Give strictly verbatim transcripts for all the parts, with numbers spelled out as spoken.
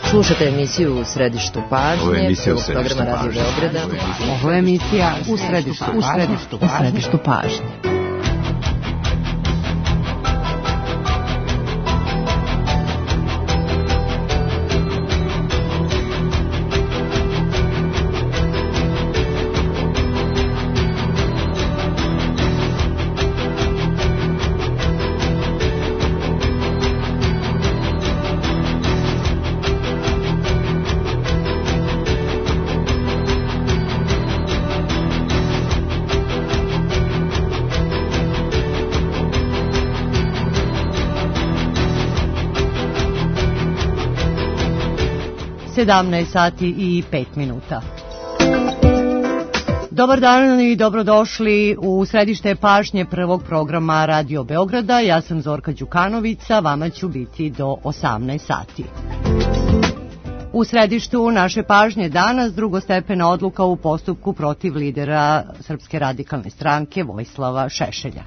Slušate emisiju U središtu pažnje, prvog programa Radio Beograda. Ovo je emisija U središtu, u središtu, u središtu pažnje. sedamnaest sati i pet minuta. Dobar dan i dobrodošli u središte pažnje prvog programa Radio Beograda. Ja sam Zorka Đukanovića, vama ću biti do osamnaest sati. U središtu naše pažnje danas drugostepena odluka u postupku protiv lidera Srpske radikalne stranke Vojislava Šešelja.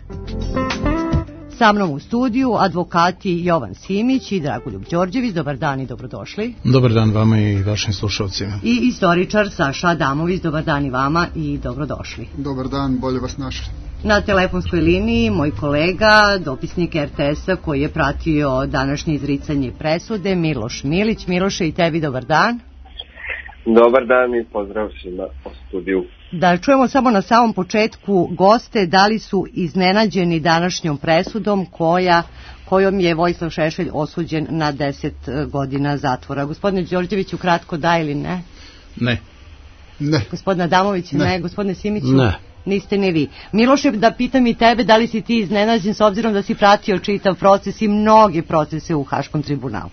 Sa mnom u studiju advokati Jovan Simić i Dragoljub Đorđević. Dobar dan i dobrodošli. Dobar dan vama i vašim slušalcima. I istoričar Saša Adamović. Dobar dan i vama i dobrodošli. Dobar dan, bolje vas našli. Na telefonskoj liniji moj kolega, dopisnik er te es-a koji je pratio današnje izricanje presude, Miloš Milić. Miloše, i tebi dobar dan. Dobar dan i pozdrav svima u studiju. Da čujemo samo na samom početku goste, da li su iznenađeni današnjom presudom koja, kojom je Vojislav Šešelj osuđen na deset godina zatvora. Gospodine Đorđeviću, kratko da ili ne? Ne. Ne. Gospodine Adamoviću, ne. ne. Gospodine Simiću? Ne. Niste ni vi. Miloše, da pitam i tebe, da li si ti iznenađen s obzirom da si pratio čitav proces i mnogi procese u Haškom tribunalu?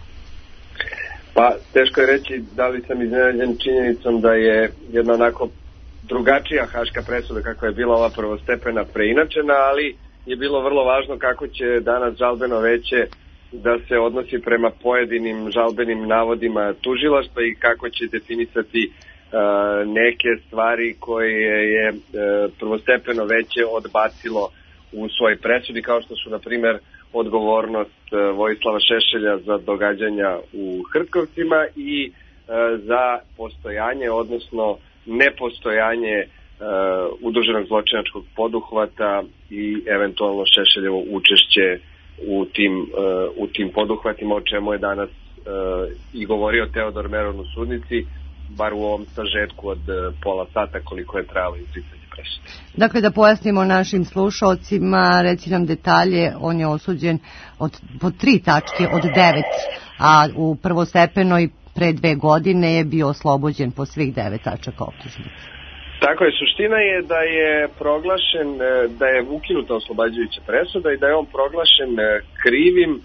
Pa, teško je reći da li sam iznenađen činjenicom da je jedna onako drugačija haška presuda kakva je bila ova prvostepena preinačena, ali je bilo vrlo važno kako će danas žalbeno veće da se odnosi prema pojedinim žalbenim navodima tužilaštva i kako će definisati uh, neke stvari koje je uh, prvostepeno veće odbacilo u svojoj presudi, kao što su, na primer, odgovornost uh, Vojislava Šešelja za događanja u Hrtkovcima i uh, za postojanje, odnosno nepostojanje uh, udruženog zločinačkog poduhvata i eventualno Šešeljevo učešće u tim, uh, u tim poduhvatima, o čemu je danas uh, i govorio Teodor Meron u sudnici, bar u ovom sažetku od uh, pola sata koliko je trajalo izricanje presude. Dakle, da pojasnimo našim slušalcima, reci nam detalje, on je osuđen od, po tri tačke od devet, a u prvostepenoj pre dve godine je bio oslobođen po svih devet tačaka optužnice. Tako je, suština je da je proglašen, da je ukinuta oslobađajuća presuda i da je on proglašen krivim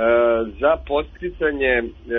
za podsticanje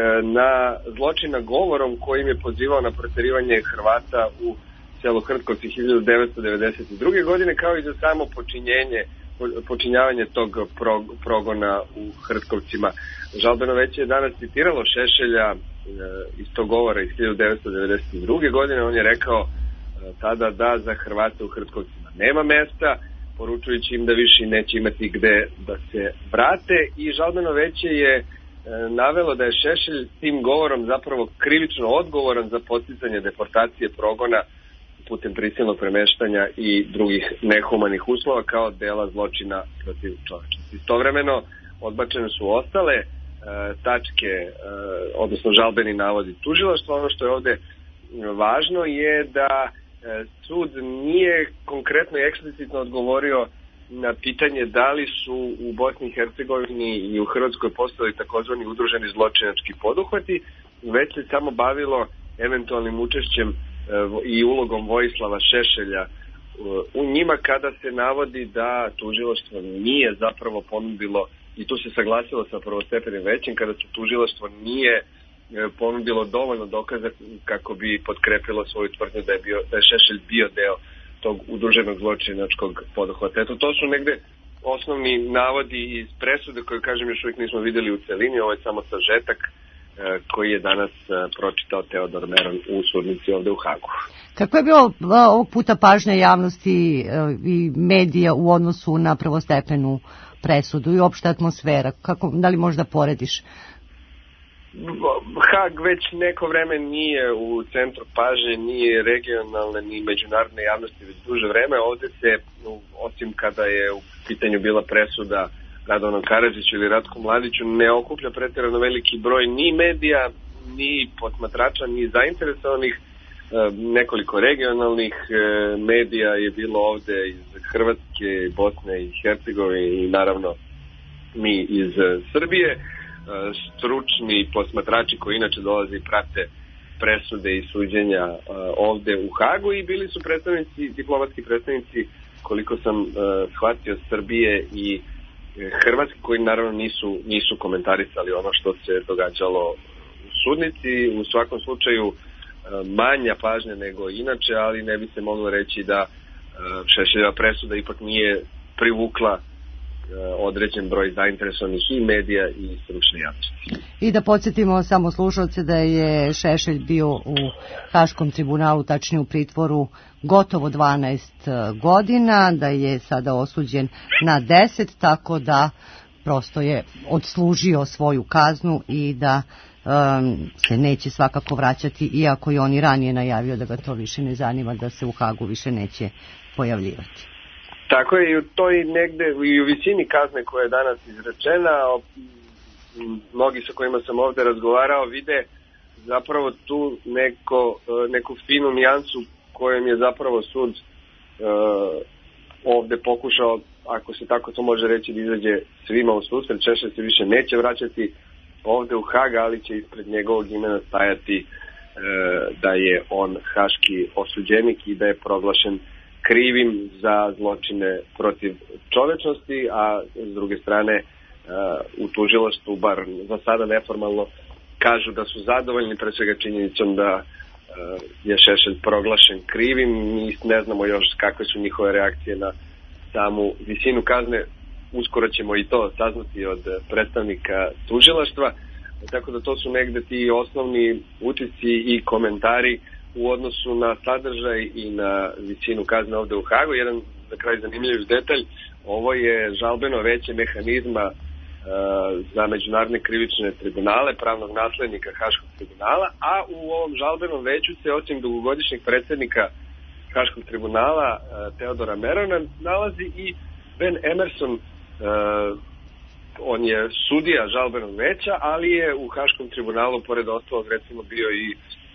na zločina govorom kojim je pozivao na proterivanje Hrvata u selu Hrtkovci hiljadu devetsto devedeset druge. godine, kao i za samo počinjenje počinjavanje tog progona u Hrtkovcima. Žalbeno veće je danas citiralo Šešelja iz tog govora iz hiljadu devetsto devedeset druge. godine. On je rekao tada da za Hrvate u Hrtkovcima nema mesta, poručujući im da više neće imati gde da se vrate, i žalbeno veće je navelo da je Šešelj tim govorom zapravo krivično odgovoran za podsticanje deportacije, progona putem prisilnog premeštanja i drugih nehumanih uslova kao dela zločina protiv čovečnosti. Istovremeno odbačene su ostale e, tačke, e, odnosno žalbeni navodi tužilaštva. Ono što je ovde važno je da e, sud nije konkretno i eksplicitno odgovorio na pitanje da li su u Bosni i Hercegovini i u Hrvatskoj postojali takozvani udruženi zločinački poduhvati, već se samo bavilo eventualnim učešćem i ulogom Vojislava Šešelja u njima, kada se navodi da tužilaštvo nije zapravo ponudilo, i tu se saglasilo sa prvostepenim većim, kada se tužilaštvo nije ponudilo dovoljno dokaza kako bi potkrepilo svoju tvrdnju da je, bio, da je Šešelj bio deo tog udruženog zločinačkog poduhvata. Eto, to su negde osnovni navodi iz presude koje, kažem, još uvijek nismo vidjeli u celini. Ovo je samo sažetak koji je danas pročitao Teodor Meron u sudnici ovde u Hagu. Kako je bilo ovog puta pažnja javnosti i medija u odnosu na prvostepenu presudu i opšta atmosfera? Kako, da li možda porediš? Hag već neko vreme nije u centru pažnje, nije regionalne ni međunarodne javnosti već duže vreme. Ovde se, osim kada je u pitanju bila presuda Radovanu Karadžiću ili Ratku Mladiću, ne okuplja pretjerano veliki broj ni medija, ni posmatrača, ni zainteresovanih. Nekoliko regionalnih medija je bilo ovde iz Hrvatske, Bosne i Hercegovine i naravno mi iz Srbije. Stručni posmatrači koji inače dolaze i prate presude i suđenja ovde u Hagu i bili su predstavnici, diplomatski predstavnici, koliko sam shvatio, Srbije i Hrvatske, koji naravno nisu, nisu komentarisali ono što se događalo u sudnici. U svakom slučaju manja pažnja nego inače, ali ne bi se moglo reći da Šešeljeva presuda ipak nije privukla određen broj zainteresovanih i medija i stručne javnosti. I da podsjetimo samo slušalce da je Šešelj bio u Haškom tribunalu, tačnije u pritvoru, gotovo dvanaest godina, da je sada osuđen na deset, tako da prosto je odslužio svoju kaznu i da um, se neće svakako vraćati, iako je on i ranije najavio da ga to više ne zanima, da se u Hagu više neće pojavljivati. Tako je, i u toj negde, i u visini kazne koja je danas izrečena, mnogi sa kojima sam ovde razgovarao vide zapravo tu neko, neku finu nijansu kojom je zapravo sud uh, ovde pokušao, ako se tako to može reći, da izađe svima u susret. Šešelj se više neće vraćati ovde u Hag, ali će ispred njegovog imena stajati uh, da je on haški osuđenik i da je proglašen krivim za zločine protiv čovečnosti, a s druge strane u tužilaštvu, bar za sada neformalno, kažu da su zadovoljni pre svega činjenicom da je Šešelj proglašen krivim. Mi ne znamo još kakve su njihove reakcije na samu visinu kazne. Uskoro ćemo i to saznati od predstavnika tužilaštva, tako da to su negde ti osnovni utisci i komentari u odnosu na sadržaj i na visinu kazne ovde u Hagu. Jedan za kraj zanimljiv detalj, ovo je žalbeno veće mehanizma uh, za međunarodne krivične tribunale, pravnog naslednika Haškog tribunala, a u ovom žalbenom veću se osim dugogodišnjeg predsednika Haškog tribunala uh, Teodora Merona nalazi i Ben Emerson. Uh, on je sudija žalbenog veća, ali je u Haškom tribunalu pored ostalog recimo bio i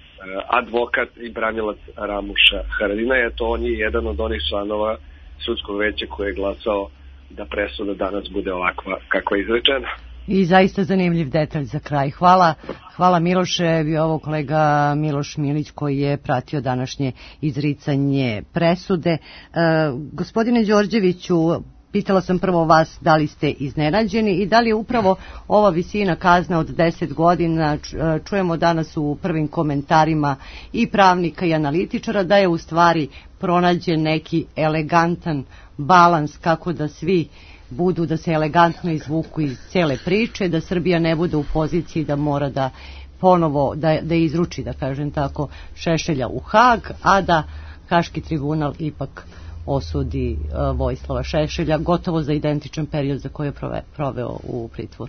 advokat i branilac Ramuša Haradinaja. To on je jedan od onih članova sudskog veća koji je glasao da presuda danas bude ovakva kakva je izrečena. I zaista zanimljiv detalj za kraj. Hvala, hvala Miloše, bio ovo kolega Miloš Milić koji je pratio današnje izricanje presude. E, gospodine Đorđeviću, pitala sam prvo vas da li ste iznenađeni i da li je upravo ova visina kazna od deset godina, čujemo danas u prvim komentarima i pravnika i analitičara, da je u stvari pronađen neki elegantan balans kako da svi budu, da se elegantno izvuku iz cele priče, da Srbija ne bude u poziciji da mora da ponovo, da, da izruči, da kažem tako, Šešelja u Hag, a da Haški tribunal ipak osudi uh, Vojislava Šešelja gotovo za identičan period za koji je prove, proveo u pritvoru.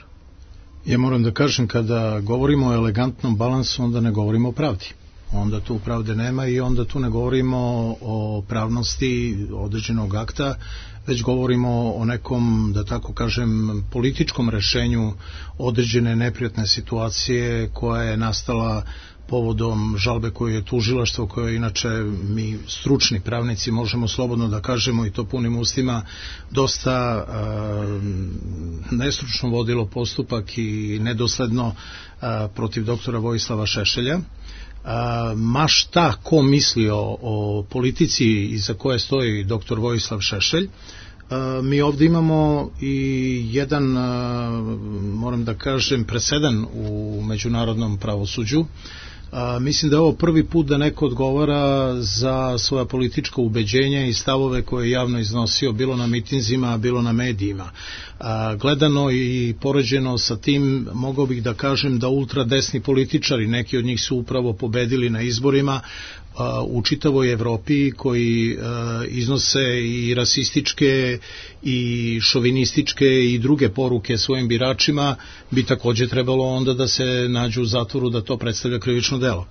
Ja moram da kažem, kada govorimo o elegantnom balansu, onda ne govorimo o pravdi. Onda tu pravde nema i onda tu ne govorimo o pravnosti određenog akta, već govorimo o nekom, da tako kažem, političkom rešenju određene neprijatne situacije koja je nastala povodom žalbe koju je tužilaštvo, koje inače mi stručni pravnici možemo slobodno da kažemo i to punim ustima, dosta uh, nestručno vodilo postupak i nedosledno uh, protiv doktora Vojislava Šešelja. Uh, ma šta ko mislio o politici iza koje stoji doktor Vojislav Šešelj, Uh, mi ovdje imamo i jedan, uh, moram da kažem, presedan u međunarodnom pravosuđu. Uh, mislim da je ovo prvi put da neko odgovara za svoja politička ubeđenja i stavove koje je javno iznosio, bilo na mitinzima, bilo na medijima. Uh, gledano i poređeno sa tim, mogao bih da kažem da ultradesni političari, neki od njih su upravo pobedili na izborima, u čitavoj Evropi koji iznose i rasističke i šovinističke i druge poruke svojim biračima, bi takođe trebalo onda da se nađu u zatvoru, da to predstavlja krivično delo.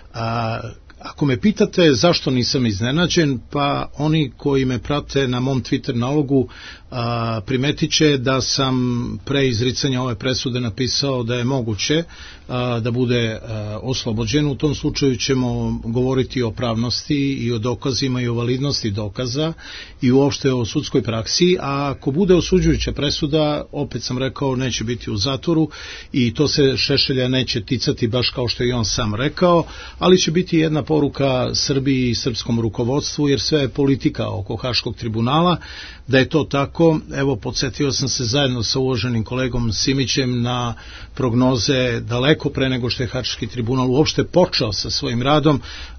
A, ako me pitate zašto nisam iznenađen, pa oni koji me prate na mom Twitter nalogu a, primetit će da sam pre izricanja ove presude napisao da je moguće a, da bude a, oslobođen. U tom slučaju ćemo govoriti o pravnosti i o dokazima i o validnosti dokaza i uopšte o sudskoj praksi, a ako bude osuđujuća presuda, opet sam rekao, neće biti u zatvoru i to se Šešelja neće ticati baš kao što je on sam rekao, ali će biti jedna poruka Srbiji i srpskom rukovodstvu, jer sve je politika oko Haškog tribunala. Da je to tako, evo, podsjetio sam se zajedno sa uvaženim kolegom Simićem na prognoze daleko pre nego što je Haški tribunal uopšte počeo sa svojim radom,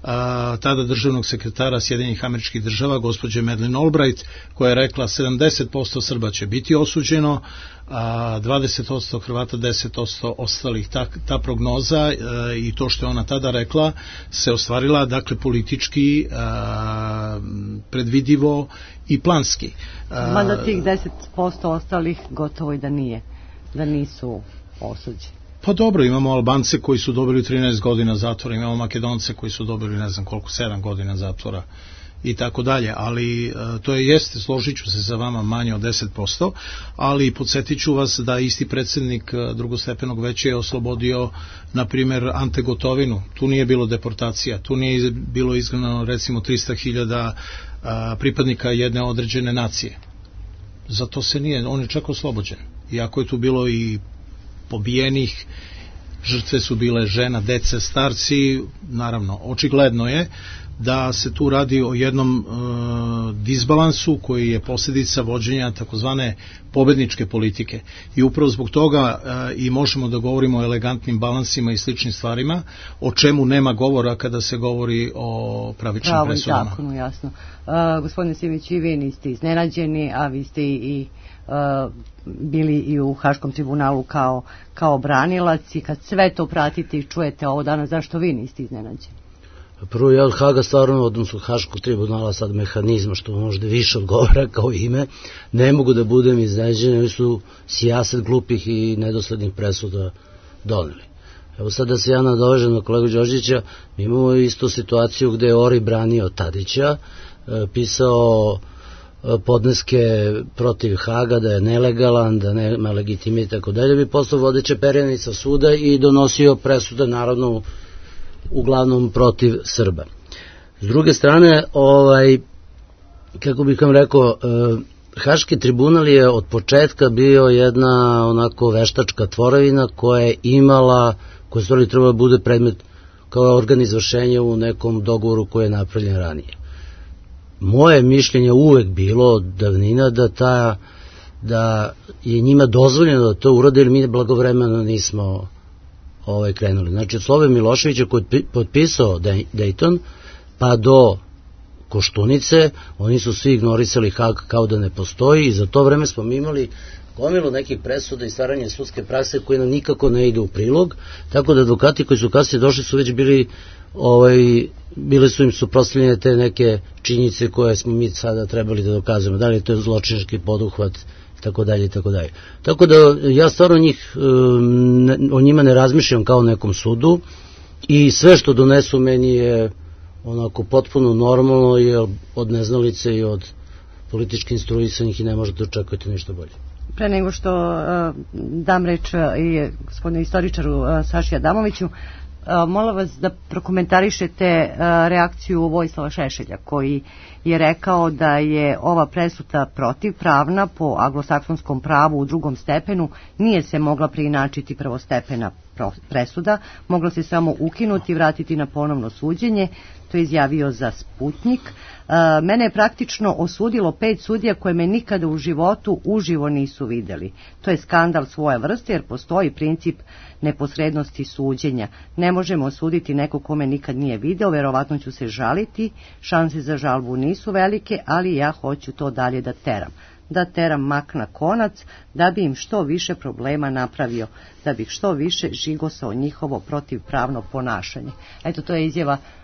a, tada državnog sekretara Sjedinjenih Američkih Država, gospođe Madeleine Albright, koja je rekla sedamdeset posto Srba će biti osuđeno, a dvadeset posto Hrvata, deset posto ostalih. Ta, ta prognoza e, i to što je ona tada rekla se ostvarila, dakle, politički, a, predvidivo i planski. Mada tih deset posto ostalih gotovo i da nije, da nisu osuđeni. Pa dobro, imamo Albance koji su dobili trinaest godina zatvora, imamo Makedonce koji su dobili ne znam koliko, sedam godina zatvora i tako dalje, ali to je, jeste, složit ću se za vama, manje od deset posto, ali podsjetit ću vas da isti predsjednik drugostepenog veća je oslobodio, na primjer, Ante Gotovinu. Tu nije bilo deportacija, tu nije bilo izgnano recimo trista hiljada pripadnika jedne određene nacije. Zato se nije, on je čak oslobođen. Iako je tu bilo i pobijenih, žrtve su bile žena, dece, starci, naravno, očigledno je da se tu radi o jednom e, disbalansu koji je posljedica vođenja takozvane pobedničke politike. I upravo zbog toga e, i možemo da govorimo o elegantnim balansima i sličnim stvarima, o čemu nema govora kada se govori o pravičnim Pravo presudama. Pravo i zakonu, jasno. E, gospodine Simić, i vi niste iznenađeni, a vi ste i e, bili i u Haškom tribunalu kao, kao branilac, i kad sve to pratite i čujete ovo danas, zašto vi niste iznenađeni? Prvo, ja od Haga stvarno, odnosno Haškog tribunala, sad mehanizma, što možda više odgovara kao ime, ne mogu da budem iznenađen, oni su sijaset glupih i nedoslednih presuda doneli. Evo sad da se ja nadovežem na kolegu Đorđića, mi imamo istu situaciju gde je Ori branio Tadića, pisao podneske protiv Haga da je nelegalan, da nema legitimitet i tako dalje, bi postao vodeća perjanica suda i donosio presude, naravno, uglavnom protiv Srba. S druge strane, ovaj, kako bih vam rekao, eh, Haški tribunal je od početka bio jedna onako veštačka tvorevina koja je imala, koja stvari treba da bude predmet kao organ izvršenja u nekom dogovoru koji je napravljen ranije. Moje mišljenje uvek bilo od davnina da ta da je njima dozvoljeno da to urade, jer mi blagovremeno nismo ovaj, krenuli. Znači, od Slove Miloševića koji je potpisao Dejton pa do Koštunice, oni su svi ignorisali Hag kao da ne postoji, i za to vreme smo imali gomilu nekih presuda i stvaranje sudske prakse koje nam nikako ne ide u prilog, tako da advokati koji su kasnije došli su već bili ovaj, bile su im suprotstavljene te neke činjenice koje smo mi sada trebali da dokazujemo, da li je to zločinački poduhvat, tako dalje i tako dalje. Tako da ja stvarno njih, ne, o njima ne razmišljam kao nekom sudu, i sve što donesu meni je onako potpuno normalno, jer od neznalice i od politički instruisanih i ne možete očekujete ništa bolje. Pre nego što uh, dam reč i gospodinu istoričaru uh, Saši Adamoviću, Uh, molim vas da prokomentarišete uh, reakciju Vojislava Šešelja, koji je rekao da je ova presuda protivpravna po anglosaksonskom pravu u drugom stepenu, nije se mogla preinačiti prvostepena presuda, mogla se samo ukinuti i vratiti na ponovno suđenje. To je izjavio za Sputnik. Uh, mene je praktično osudilo pet sudija koje me nikada u životu uživo nisu videli. To je skandal svoje vrste, jer postoji princip neposrednosti suđenja. Ne možemo osuditi neko kome nikad nije video, verovatno ću se žaliti, šanse za žalbu nisu velike, ali ja hoću to dalje da teram. Da teram mak na konac, da bi im što više problema napravio, da bih što više žigosao njihovo protivpravno ponašanje. Eto, to je izjava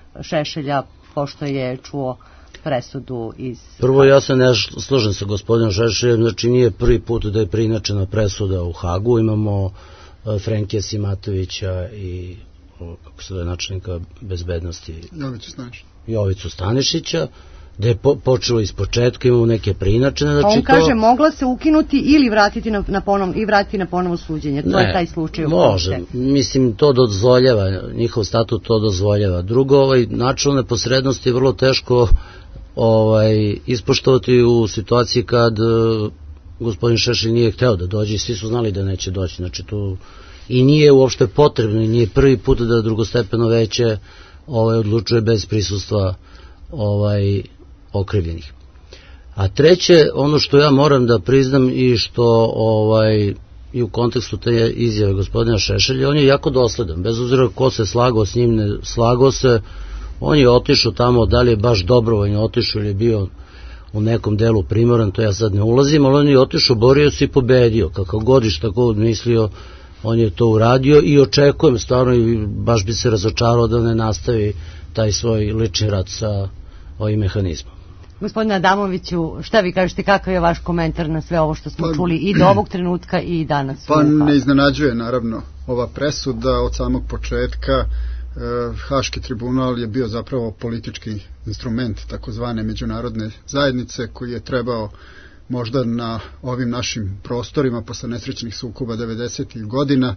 Šešelja, pošto je čuo presudu iz... Prvo, ja se ne složem sa gospodinom Šešeljem, znači nije prvi put da je preinačena presuda u Hagu, imamo Frenkija Simatovića i kako se zove načelnika bezbednosti Jovicu Stanišića. Jovicu Stanišića, da je po, počelo iz početka, imamo neke preinačene. Znači on to... kaže mogla se ukinuti ili vratiti na, na ponovno, i vratiti na ponovo suđenje. To ne, je taj slučaj. Može, mislim to dozvoljava, njihov statut to dozvoljava. Drugo, ovaj načelo neposrednosti je vrlo teško ovaj, ispoštovati u situaciji kad uh, gospodin Šešelj nije hteo da dođe i svi su znali da neće doći. Znači tu i nije uopšte potrebno i nije prvi put da drugostepeno veće ovaj, odlučuje bez prisustva ovaj, okrivljenih. A treće, ono što ja moram da priznam i što ovaj, i u kontekstu te izjave gospodina Šešelja, on je jako dosledan, bez obzira ko se slagao s njim, ne slagao se, on je otišao tamo, da li je baš dobrovoljno otišao ili je bio u nekom delu primoran, to ja sad ne ulazim, ali on je otišao, borio se i pobedio, kakav godiš tako odmislio, on je to uradio i očekujem stvarno i baš bi se razočarao da ne nastavi taj svoj lični rat sa ovim mehanizmom. Gospodine Adamoviću, šta vi kažete, kakav je vaš komentar na sve ovo što smo pa, čuli i do ovog trenutka i danas? Pa ne iznenađuje naravno ova presuda od samog početka. E, Haški tribunal je bio zapravo politički instrument takozvane međunarodne zajednice koji je trebao možda na ovim našim prostorima posle nesrećnih sukoba devedesetih godina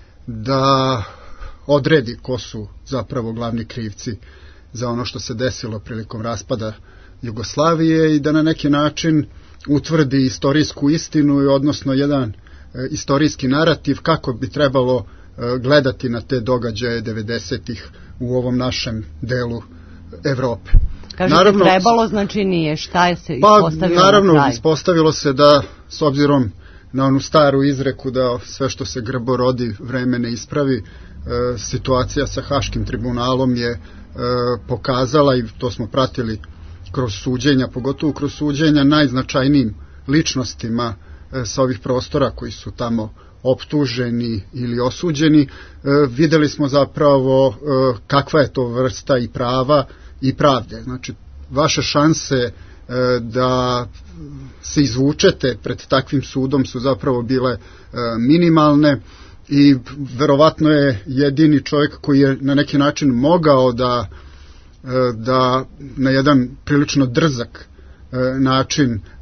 da odredi ko su zapravo glavni krivci za ono što se desilo prilikom raspada Jugoslavije i da na neki način utvrdi istorijsku istinu i odnosno jedan e, istorijski narativ kako bi trebalo e, gledati na te događaje devedesetih u ovom našem delu Evrope. Kažete naravno, trebalo, znači nije, šta je se ispostavilo pa, naravno, na kraj? Ispostavilo se da, s obzirom na onu staru izreku da sve što se grbo rodi vreme ne ispravi, e, situacija sa Haškim tribunalom je e, pokazala, i to smo pratili kroz suđenja, pogotovo kroz suđenja najznačajnijim ličnostima e, sa ovih prostora koji su tamo optuženi ili osuđeni, e, videli smo zapravo e, kakva je to vrsta i prava i pravde. Znači, vaše šanse e, da se izvučete pred takvim sudom su zapravo bile e, minimalne i verovatno je jedini čovjek koji je na neki način mogao da da na jedan prilično drzak e, način e,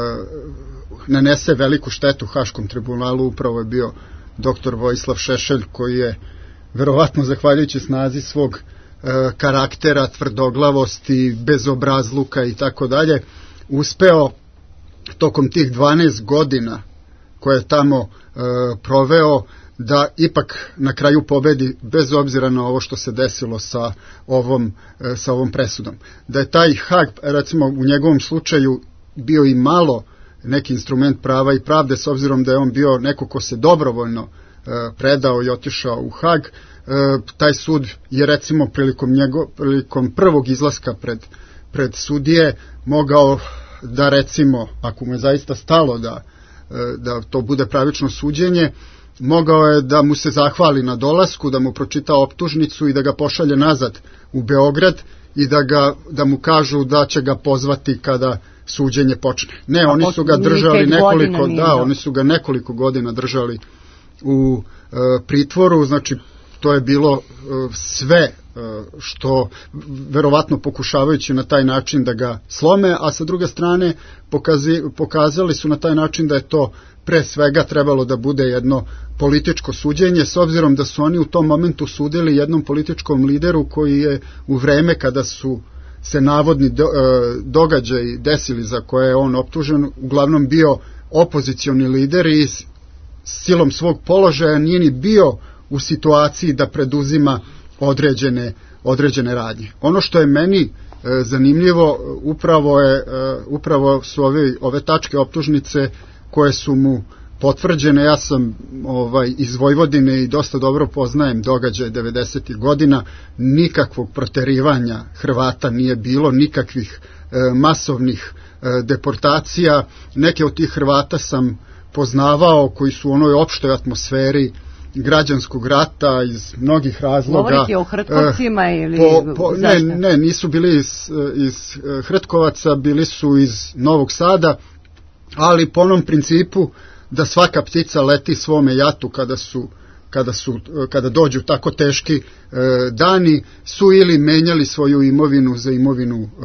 nanese veliku štetu Haškom tribunalu, upravo je bio doktor Vojislav Šešelj, koji je verovatno zahvaljujući snazi svog e, karaktera, tvrdoglavosti, bezobrazluka i tako dalje, uspeo tokom tih dvanaest godina koje je tamo e, proveo da ipak na kraju pobedi bez obzira na ovo što se desilo sa ovom, sa ovom presudom. Da je taj Hag, recimo u njegovom slučaju, bio i malo neki instrument prava i pravde, s obzirom da je on bio neko ko se dobrovoljno e, predao i otišao u Hag, e, taj sud je recimo prilikom, njego, prilikom prvog izlaska pred, pred sudije mogao da recimo, ako mu je zaista stalo da, e, da to bude pravično suđenje, mogao je da mu se zahvali na dolasku, da mu pročita optužnicu i da ga pošalje nazad u Beograd i da, ga, da mu kažu da će ga pozvati kada suđenje počne. Ne, a oni su ga držali nekoliko, da, oni su ga nekoliko godina držali u e, pritvoru, znači to je bilo e, sve e, što verovatno pokušavajući na taj način da ga slome, a sa druge strane pokazi, pokazali su na taj način da je to pre svega trebalo da bude jedno političko suđenje, s obzirom da su oni u tom momentu sudili jednom političkom lideru koji je u vreme kada su se navodni do, e, događaji desili za koje je on optužen, uglavnom bio opozicioni lider i s silom svog položaja nije ni bio u situaciji da preduzima određene, određene radnje. Ono što je meni e, zanimljivo upravo, je, e, upravo su ove, ove tačke optužnice koje su mu potvrđene. Ja sam ovaj, iz Vojvodine i dosta dobro poznajem događaje devedesetih godina, nikakvog proterivanja Hrvata nije bilo, nikakvih e, masovnih e, deportacija. Neke od tih Hrvata sam poznavao koji su u onoj opštoj atmosferi građanskog rata iz mnogih razloga. Govorite o Hrtkovcima ili po, po, ne, ne, nisu bili iz, iz Hrtkovaca, bili su iz Novog Sada, ali po onom principu da svaka ptica leti svome jatu kada su kada su kada dođu tako teški e, dani, su ili menjali svoju imovinu za imovinu e,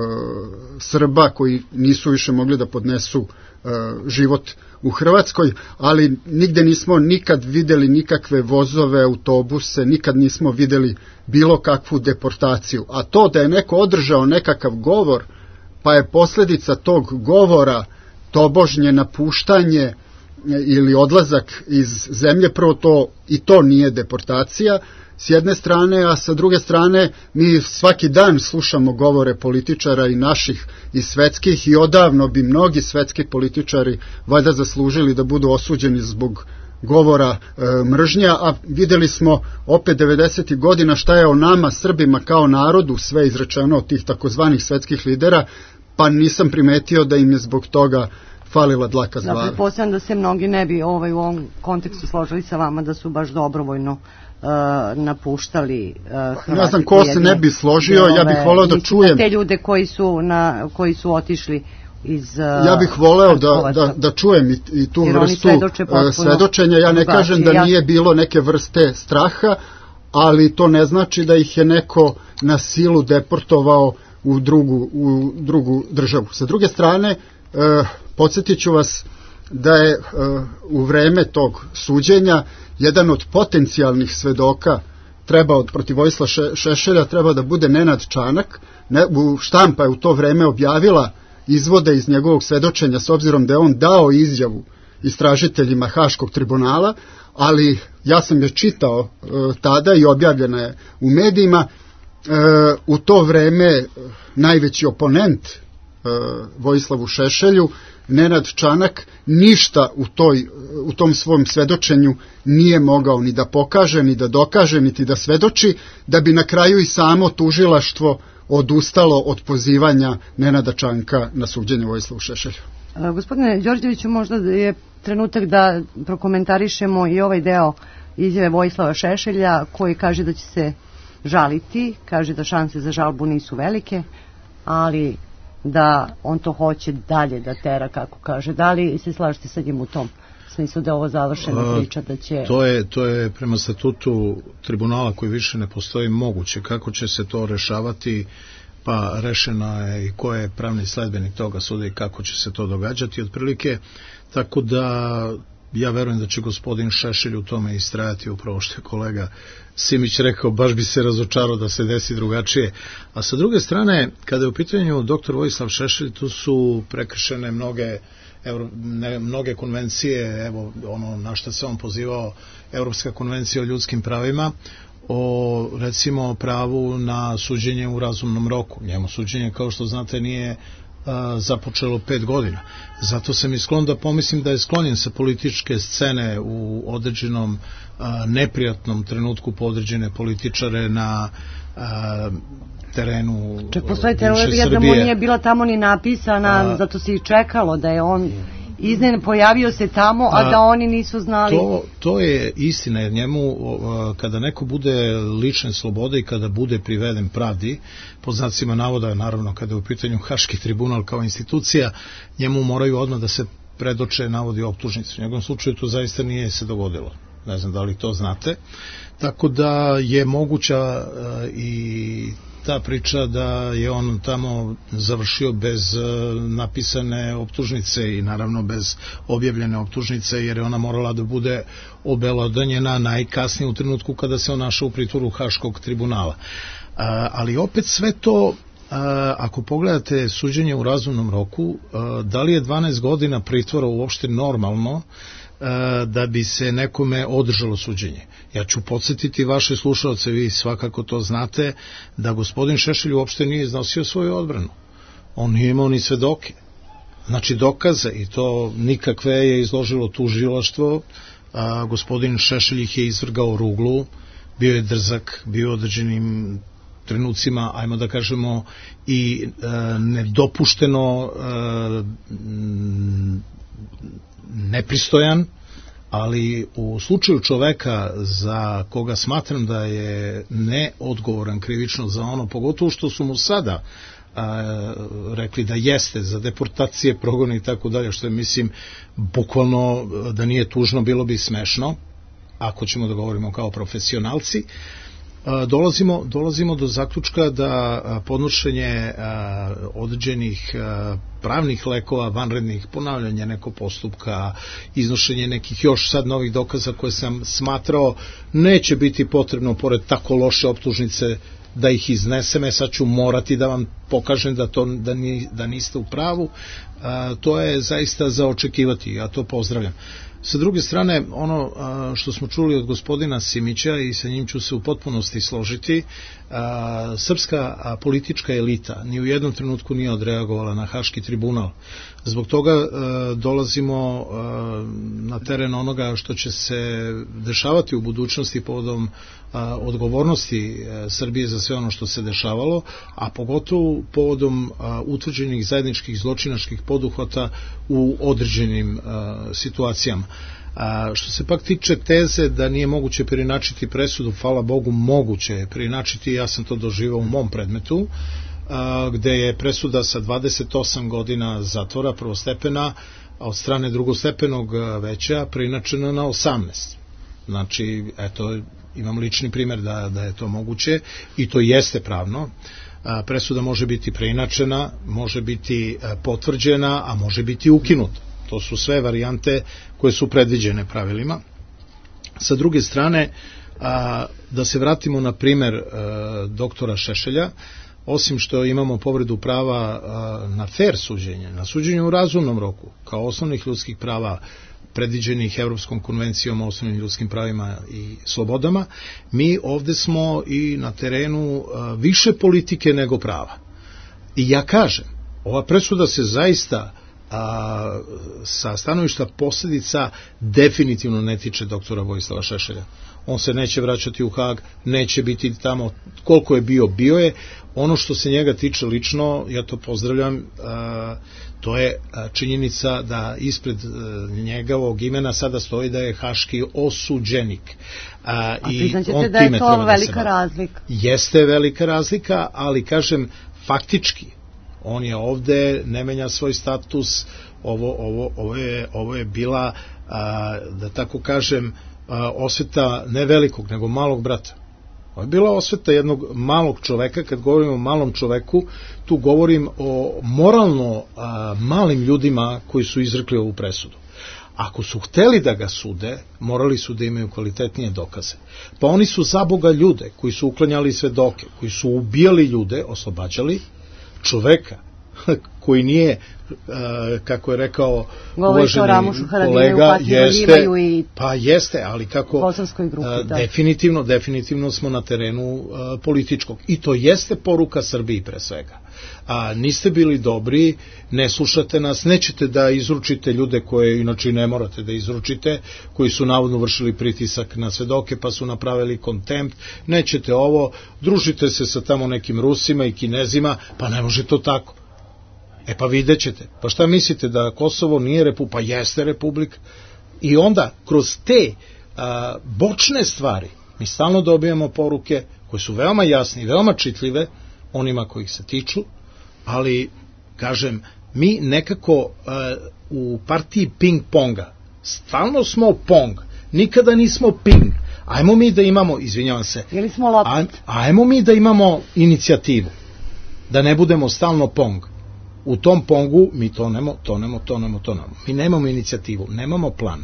Srba koji nisu više mogli da podnesu e, život u Hrvatskoj, ali nigde nismo nikad videli nikakve vozove, autobuse, nikad nismo videli bilo kakvu deportaciju. A to da je neko održao nekakav govor, pa je posljedica tog govora tobožnje napuštanje ili odlazak iz zemlje, prvo to i to nije deportacija s jedne strane, a sa druge strane mi svaki dan slušamo govore političara i naših i svetskih, i odavno bi mnogi svetski političari valjda zaslužili da budu osuđeni zbog govora e, mržnja, a videli smo opet devedesetih godina šta je o nama Srbima kao narodu sve izrečeno od tih takozvanih svetskih lidera, pa nisam primetio da im je zbog toga falila dlaka s glave. Da, pretpostavljam da se mnogi ne bi ovaj, u ovom kontekstu složili sa vama da su baš dobrovoljno uh, napuštali uh, Hrvati. Ne znam ko se ne bi složio, ja bih voleo da čujem. Te ljude koji su, na, koji su otišli iz uh, ja bih voleo da, da, da čujem i, i tu vrstu svedočenja. Ja ne kažem da nije bilo neke vrste straha, ali to ne znači da ih je neko na silu deportovao u drugu, u drugu državu. Sa druge strane, uh, podsjetit ću vas da je uh, u vreme tog suđenja jedan od potencijalnih svedoka trebao, protiv Vojislava Šešelja, treba da bude Nenad Čanak. Ne, u štampa je u to vreme objavila izvode iz njegovog svedočenja, s obzirom da je on dao izjavu istražiteljima Haškog tribunala, ali ja sam je čitao uh, tada i objavljena je u medijima. Uh, u to vreme najveći oponent uh, Vojislavu Šešelju, Nenad Čanak, ništa u, toj, u tom svom svedočenju nije mogao ni da pokaže, ni da dokaže, niti da svedoči, da bi na kraju i samo tužilaštvo odustalo od pozivanja Nenada Čanka na suđenje Vojislavu Šešelju. E, gospodine Đorđeviću, možda je trenutak da prokomentarišemo i ovaj deo izjave Vojislava Šešelja, koji kaže da će se žaliti, kaže da šanse za žalbu nisu velike, ali da on to hoće dalje da tera, kako kaže. Da li se slažete sa njim u tom smislu da je ovo završena priča, da će... To je, to je prema statutu tribunala koji više ne postoji moguće. Kako će se to rešavati, pa rešeno je i ko je pravni sledbenik toga suda i kako će se to događati otprilike, tako da ja verujem da će gospodin Šešelj u tome istrajati, upravo što je kolega Simić rekao, baš bi se razočarao da se desi drugačije. A sa druge strane, kada je u pitanju doktor Vojislav Šešelj, tu su prekršene mnoge, evro, ne, mnoge konvencije, evo ono na što se on pozivao, Evropska konvencija o ljudskim pravima, o recimo pravu na suđenje u razumnom roku. Njemu suđenje, kao što znate, nije započelo pet godina. Zato sam i sklon da pomislim da je sklonjen sa političke scene u određenom a, neprijatnom trenutku po određene političare na a, terenu Čak postoji teorija da mu nije bila tamo ni napisana, a, zato se i čekalo da je on iznen pojavio se tamo, a, a da oni nisu znali. To, to je istina, jer njemu kada neko bude lične slobode i kada bude priveden pravdi, po znacima navoda, naravno kada je u pitanju Haški tribunal kao institucija, njemu moraju odmah da se predoče navodi optužnicu. U njegovom slučaju to zaista nije se dogodilo. Ne znam da li to znate. Tako da je moguća uh, i ta priča da je on tamo završio bez uh, napisane optužnice i naravno bez objavljene optužnice, jer je ona morala da bude obelodanjena najkasnije u trenutku kada se on našao u pritvoru Haškog tribunala. Uh, ali opet sve to, uh, ako pogledate suđenje u razumnom roku, uh, da li je dvanaest godina pritvora uopšte normalno da bi se nekome održalo suđenje. Ja ću podsjetiti vaše slušalce, vi svakako to znate, da gospodin Šešelj uopšte nije iznosio svoju odbranu. On nije imao ni svedoke. Znači dokaze, i to nikakve je izložilo tužilaštvo, a gospodin Šešelj ih je izvrgao ruglu, bio je drzak, bio određenim trenucima, ajmo da kažemo, i e, nedopušteno e, nepristojan, ali u slučaju čoveka za koga smatram da je neodgovoran krivično za ono, pogotovo što su mu sada a, rekli da jeste za deportacije, progone i tako dalje, što je, mislim, bukvalno da nije tužno, bilo bi smešno, ako ćemo da govorimo kao profesionalci. Dolazimo, dolazimo do zaključka da podnošenje određenih pravnih lekova, vanrednih, ponavljanje nekog postupka, iznošenje nekih još sad novih dokaza koje sam smatrao neće biti potrebno pored tako loše optužnice da ih iznesem, e sad ću morati da vam pokažem da, to, da, ni, da niste u pravu, to je zaista za očekivati, ja to pozdravljam. Sa druge strane, ono što smo čuli od gospodina Simića, i sa njim ću se u potpunosti složiti, srpska politička elita ni u jednom trenutku nije odreagovala na Haški tribunal. Zbog toga dolazimo na teren onoga što će se dešavati u budućnosti povodom odgovornosti Srbije za sve ono što se dešavalo, a pogotovo povodom utvrđenih zajedničkih zločinačkih poduhvata u određenim situacijama. A što se pak tiče teze da nije moguće preinačiti presudu, hvala Bogu, moguće je preinačiti, ja sam to doživao u mom predmetu, a, gde je presuda sa dvadeset osam godina zatvora prvostepena od strane drugostepenog veća preinačena na osamnaest. Znači, eto, imam lični primer da, da je to moguće i to jeste pravno. A, presuda može biti preinačena, može biti potvrđena, a može biti ukinuta. To su sve varijante koje su predviđene pravilima. Sa druge strane, a, da se vratimo na primer a, doktora Šešelja, osim što imamo povredu prava a, na fair suđenje, na suđenje u razumnom roku, kao osnovnih ljudskih prava predviđenih Evropskom konvencijom o osnovnim ljudskim pravima i slobodama, mi ovde smo i na terenu a, više politike nego prava. I ja kažem, ova presuda se zaista a sa stanovišta posljedica definitivno ne tiče doktora Vojislava Šešelja. On se neće vraćati u Hag, neće biti tamo, koliko je bio, bio je. Ono što se njega tiče lično, ja to pozdravljam, a, to je činjenica da ispred njegovog imena sada stoji da je haški osuđenik. A, a priznaćete da je to velika razlika? Jeste velika razlika, ali kažem, faktički, on je ovde, ne menja svoj status, ovo, ovo, ovo, je, ovo je bila, a, da tako kažem, a, osveta ne velikog, nego malog brata. Ovo je bila osveta jednog malog čoveka. Kad govorim o malom čoveku, tu govorim o moralno a, malim ljudima koji su izrekli ovu presudu. Ako su hteli da ga sude, morali su da imaju kvalitetnije dokaze. Pa oni su za Boga ljude koji su uklanjali svedoke, koji su ubijali ljude, oslobađali, čoveka koji nije, kako je rekao uvaženi kolega, jeste, pa jeste, ali kako grupi, definitivno, definitivno smo na terenu političkog. I to jeste poruka Srbiji pre svega. A niste bili dobri, ne slušate nas, nećete da izručite ljude koje inače ne morate da izručite, koji su navodno vršili pritisak na svedoke pa su napravili kontempt, nećete ovo, družite se sa tamo nekim Rusima i Kinezima, pa ne može to tako. E pa vidjet ćete, pa šta mislite da Kosovo nije republika, pa jeste republika, i onda kroz te a, bočne stvari mi stalno dobijamo poruke koje su veoma jasne i veoma čitljive onima kojih se tiču, ali kažem, mi nekako a, u partiji ping-ponga stalno smo pong, nikada nismo ping. Ajmo mi da imamo, izvinjavam se, aj, ajmo mi da imamo inicijativu, da ne budemo stalno pong. U tom pongu mi tonemo, tonemo, tonemo, tonemo. Mi nemamo inicijativu, nemamo plan.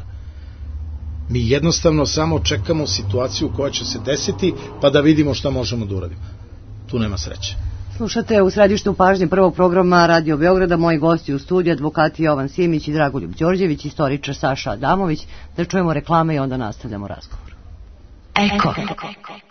Mi jednostavno samo čekamo situaciju koja će se desiti, pa da vidimo šta možemo da uradimo. Tu nema sreće. Slušate u središtu pažnje prvog programa Radio Beograda, moji gosti u studiju, advokati Jovan Simić i Dragoljub Đorđević, istoričar Saša Adamović. Da čujemo reklame i onda nastavljamo razgovor. Eko. Eko.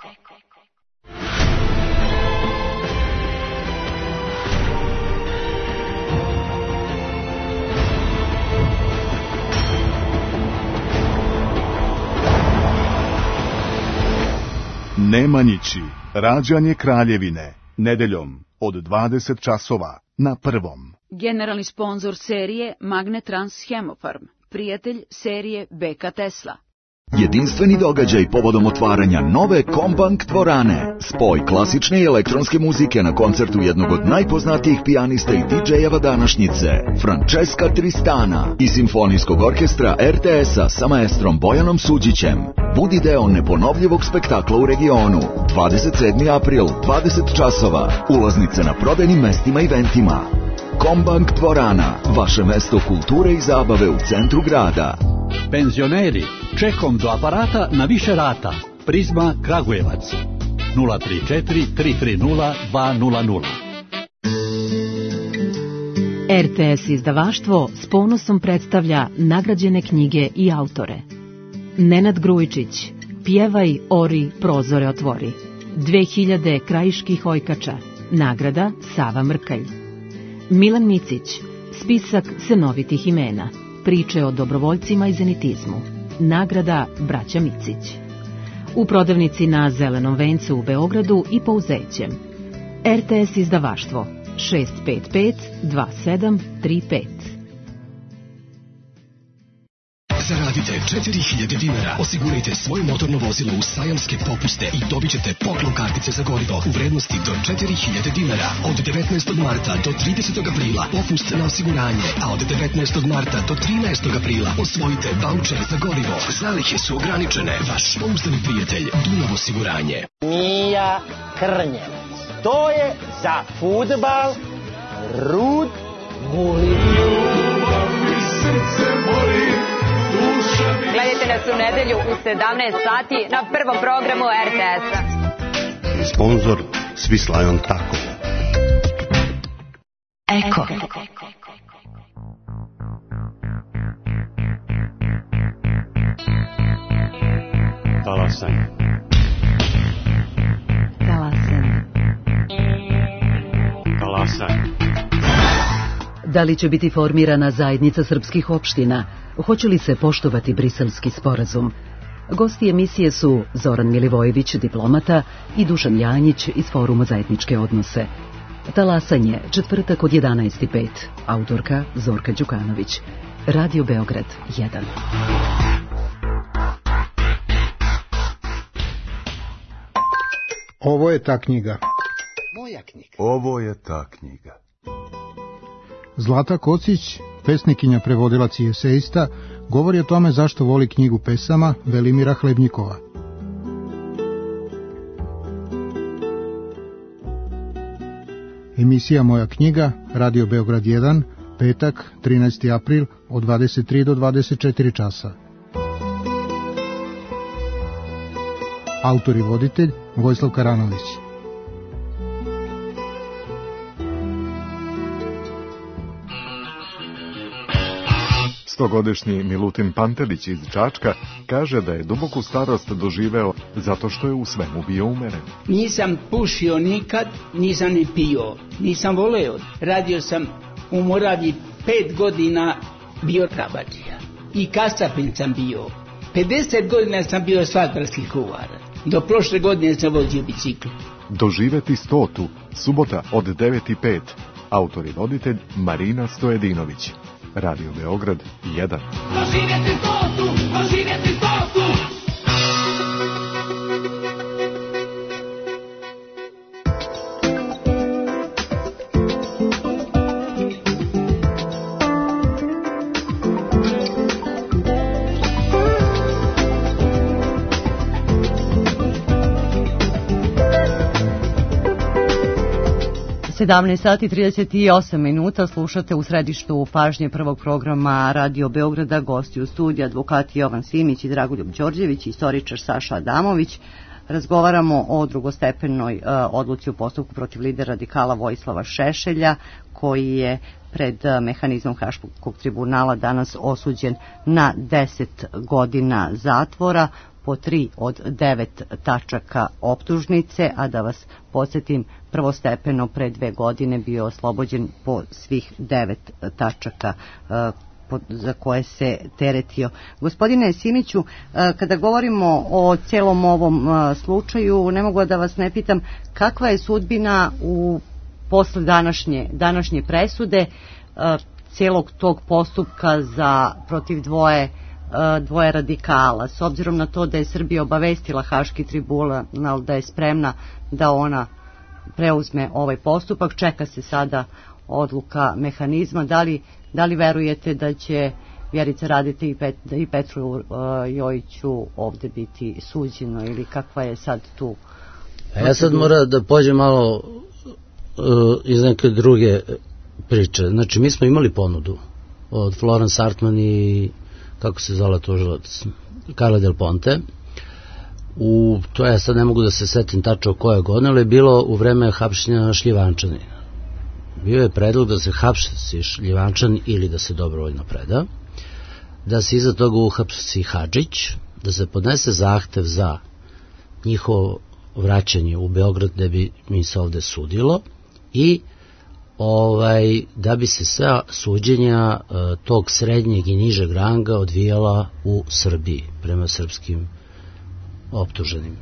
Nemanjići, rađanje kraljevine, nedeljom od dvadeset časova na prvom. Generalni sponzor serije Magnetrans Hemofarm, prijatelj serije B K Tesla. Jedinstveni događaj povodom otvaranja nove Kombank dvorane. Spoj klasične i elektronske muzike na koncertu jednog od najpoznatijih pijanista i didžejeva današnjice, Francesca Tristana, i simfonijskog orkestra R T S-a sa maestrom Bojanom Suđićem. Budi deo neponovljivog spektakla u regionu. dvadeset sedmi april, dvadeset časova. Ulaznice na prodajnim mestima i eventima. Kombank dvorana, vaše mesto kulture i zabave u centru grada. Penzioneri, čekom do aparata na više rata. Prizma Kragujevac. nula tri četiri tri tri nula dva nula nula. R T S izdavaštvo s ponosom predstavlja nagrađene knjige i autore. Nenad Grujičić, Pjevaj, ori, prozore otvori. dve hiljade krajiških ojkača. Nagrada Sava Mrkalj. Milan Micić, Spisak senovitih imena. Priče o dobrovoljcima i zenitizmu. Nagrada Braća Micić. U prodavnici na Zelenom vencu u Beogradu i Pouzećem. R T S izdavaštvo šest pet pet dva sedam tri pet. Zaradite četiri hiljade dinara, osigurajte svoje motorno vozilo u sajamske popuste i dobit ćete poklon kartice za gorivo u vrednosti do četiri hiljade dinara. Od devetnaestog marta do tridesetog aprila popust na osiguranje, a od devetnaestog marta do trinaestog aprila osvojite vaučer za gorivo. Zalihe su ograničene. Vaš pouzdani prijatelj Dunav osiguranje. Mija Krnjevac. To je za fudbal Rud Guli. Gledajte nas u nedelju u sedamnaest sati na prvom programu R T S-a. Sponzor Swiss Lion Tako. Eko. Talasan. Talasan. Talasan. Da li će biti formirana zajednica srpskih opština? Hoće li se poštovati Briselski sporazum? Gosti emisije su Zoran Milivojević, diplomata, i Dušan Janjić iz Foruma za etničke odnose. Talasanje, četvrtak od jedanaest i pet. Autorka Zorka Đukanović. Radio Beograd jedan. Ovo je ta knjiga. Moja knjiga. Ovo je ta knjiga. Zlata Kocić, pesnikinja, prevodilac i eseista, govori o tome zašto voli knjigu pesama Velimira Hlebnjikova. Emisija Moja knjiga, Radio Beograd jedan, petak, trinaesti april, od dvadeset tri do dvadeset četiri časa. Autor i voditelj Vojislav Karanović. Stogodišnji Milutin Pantelić iz Čačka kaže da je duboku starost doživeo zato što je u svemu bio umeren. Nisam pušio nikad, nisam ni pio, nisam voleo. Radio sam u Moravi pet godina, bio tabačija. I kasapin sam bio. pedeset godina sam bio svatbarski kuvar. Do prošle godine sam vozio bicikl. Doživeti stotu, subota od devet i pet. Autor i voditelj Marina Stojedinović. Radio Beograd jedan. Doživjeti stotu, doživjeti stotu. sedamnaest sati trideset osam minuta, slušate u središtu pažnje prvog programa Radio Beograda, gosti u studiju, advokati Jovan Simić i Dragoljub Đorđević, istoričar Saša Adamović. Razgovaramo o drugostepenoj uh, odluci u postupku protiv lidera radikala Vojislava Šešelja, koji je pred uh, mehanizmom Haškog tribunala danas osuđen na deset godina zatvora po tri od devet tačaka optužnice, a da vas podsjetim, prvostepeno pre dve godine bio oslobođen po svih devet tačaka uh, za koje se teretio. Gospodine Simiću, uh, kada govorimo o celom ovom uh, slučaju, ne mogu da vas ne pitam kakva je sudbina u posle današnje, današnje presude. Uh, cijelog tog postupka za protiv dvoje dvoje radikala, s obzirom na to da je Srbija obavestila Haški tribunal da je spremna da ona preuzme ovaj postupak, čeka se sada odluka mehanizma. Da li, da li verujete da će Vjerica Radeta i, Pet, i Petru uh, Jojiću ovde biti suđeno ili kakva je sad tu? A ja sad moram da pođem malo uh, iz neke druge priče. Znači, mi smo imali ponudu od Florence Hartman i kako se zvala tužilac, Carla Del Ponte. U, to ja sad ne mogu da se setim tačno koje godine, ali je bilo u vreme hapšenja Šljivančani. Bio je predlog da se hapsi Šljivančan ili da se dobrovoljno preda, da se iza toga uhapsi Hadžić, da se podnese zahtev za njihovo vraćanje u Beograd gde bi mi se ovde sudilo i ovaj, da bi se sva suđenja e, tog srednjeg i nižeg ranga odvijala u Srbiji prema srpskim optuženim.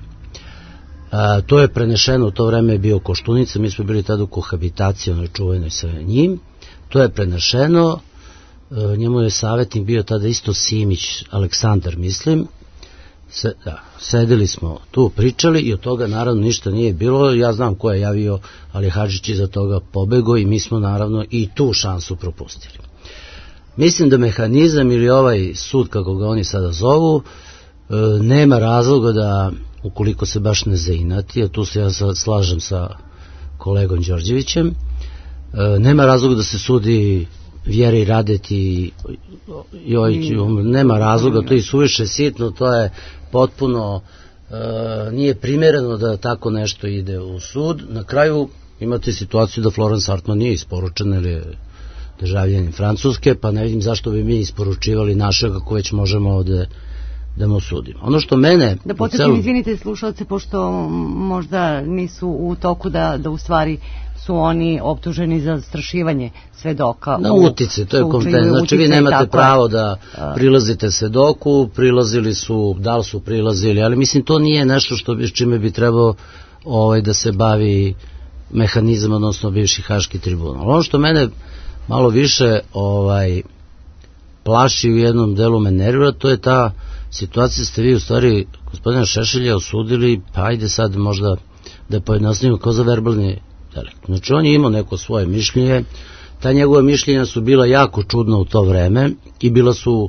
E, to je prenešeno, u to vreme je bio Koštunica, mi smo bili tada u kohabitaciji, onoj čuvenoj sa njim, to je prenešeno, e, njemu je savjetnik bio tada isto Simić, Aleksandar mislim, Se, da, sedeli smo tu, pričali i od toga naravno ništa nije bilo. Ja znam ko je javio, ali Hadžić iza toga pobego i mi smo naravno i tu šansu propustili. Mislim da mehanizam ili ovaj sud, kako ga oni sada zovu, e, nema razloga da, ukoliko se baš ne zainati, a tu se ja sad slažem sa kolegom Đorđevićem, e, nema razloga da se sudi Vjeri Radeti Jojiću, nema razloga, to je suviše sitno, to je potpuno e, nije primjereno da tako nešto ide u sud. Na kraju imate situaciju da Florence Hartman nije isporučena jer je državljanin Francuske, pa ne vidim zašto bi mi isporučivali našeg ako već možemo ovde da mu sudimo. Ono što mene... Da podsjetim, celu... izvinite slušalce, pošto možda nisu u toku da, da u stvari su oni optuženi za zastrašivanje svedoka. Na utice, to je kompetent. Znači vi nemate pravo da prilazite svedoku, prilazili su, da li su prilazili, ali mislim to nije nešto što bi, čime bi trebao ovaj, da se bavi mehanizam, odnosno bivši Haški tribunal. Ono što mene malo više ovaj, plaši u jednom delu me nervira, to je ta situacija, ste vi u stvari gospodina Šešelja osudili, pa ajde sad možda da pojednostavimo kao za verbalni delikt. Znači on je imao neko svoje mišljenje, ta njegove mišljenja su bila jako čudna u to vreme i bila su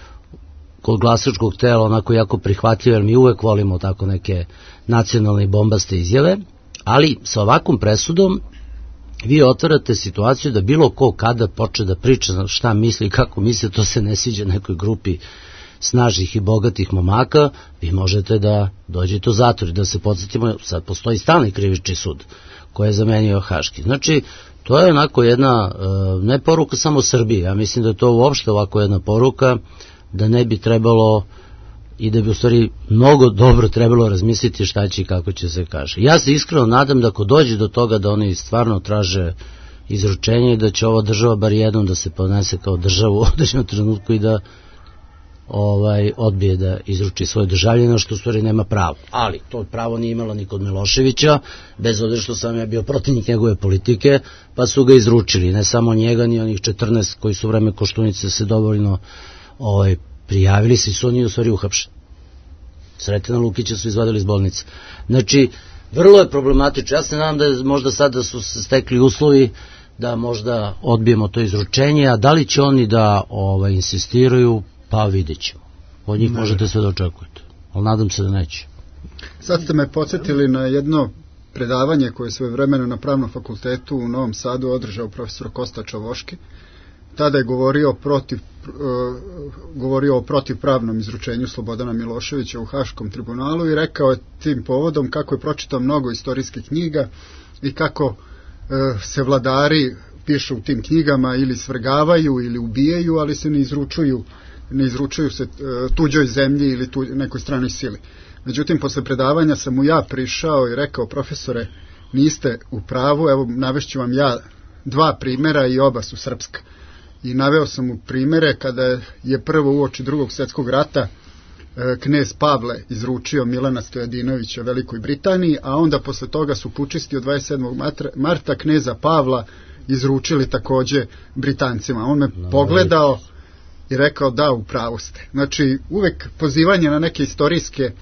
kod glasačkog tela onako jako prihvatljive, jer mi uvek volimo tako neke nacionalne i bombaste izjave, ali sa ovakvom presudom vi otvarate situaciju da bilo ko kada poče da priča šta misli i kako misli, to se ne sviđa nekoj grupi snažnih i bogatih momaka, vi možete da dođete u zatvor i da se podsjetimo, sad postoji stalni krivični sud koji je zamenio Haški. Znači, to je onako jedna, ne poruka samo Srbiji, ja mislim da je to uopšte ovako jedna poruka, da ne bi trebalo i da bi u stvari mnogo dobro trebalo razmisliti šta će i kako će se kaže. Ja se iskreno nadam da ako dođe do toga da oni stvarno traže izručenje i da će ova država bar jednom da se ponese kao državu u određenom trenutku i da ovaj odbije da izruči svoje državljane, što u stvari nema pravo. Ali to pravo nije imala ni kod Miloševića, bez obzira što sam ja bio protivnik njegove politike, pa su ga izručili, ne samo njega, ni onih četrnaest koji su u vreme Koštunice se dovoljno ovaj, prijavili se i su oni u stvari uhapšeni. Sretena Lukića su izvadili iz bolnice. Znači, vrlo je problematično. Ja se nadam da je možda sad da su se stekli uslovi da možda odbijemo to izručenje, a da li će oni da ovaj, insistiraju, pa vidjet ćemo. Od njih ne. Možete sve da očekujete, ali nadam se da neće. Sad ste me podsjetili na jedno predavanje koje je svoje vremeno na Pravnom fakultetu u Novom Sadu održao profesor Kosta Čavoški. Tada je govorio, protiv, uh, govorio o protivpravnom izručenju Slobodana Miloševića u Haškom tribunalu i rekao je tim povodom kako je pročitao mnogo istorijskih knjiga i kako uh, se vladari pišu u tim knjigama ili svrgavaju ili ubijaju, ali se ne izručuju ne izručuju se tuđoj zemlji ili tuđ, nekoj stranoj sili. Međutim, posle predavanja sam mu ja prišao i rekao, profesore, niste u pravu, evo navešću vam ja dva primjera i oba su srpska. I naveo sam mu primjere kada je prvo uoči drugog svjetskog rata knez Pavle izručio Milana Stojadinovića Velikoj Britaniji, a onda posle toga su pučisti od dvadeset sedmog marta kneza Pavla izručili takođe Britancima. On me no, pogledao i rekao da, u pravu ste. Znači, uvek pozivanje na neke istorijske e,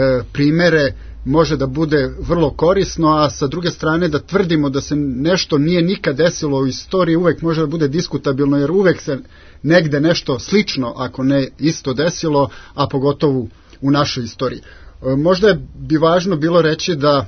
primere može da bude vrlo korisno, a sa druge strane da tvrdimo da se nešto nije nikad desilo u istoriji uvek može da bude diskutabilno, jer uvek se negde nešto slično, ako ne isto desilo, a pogotovo u našoj istoriji. E, možda bi važno bilo reći da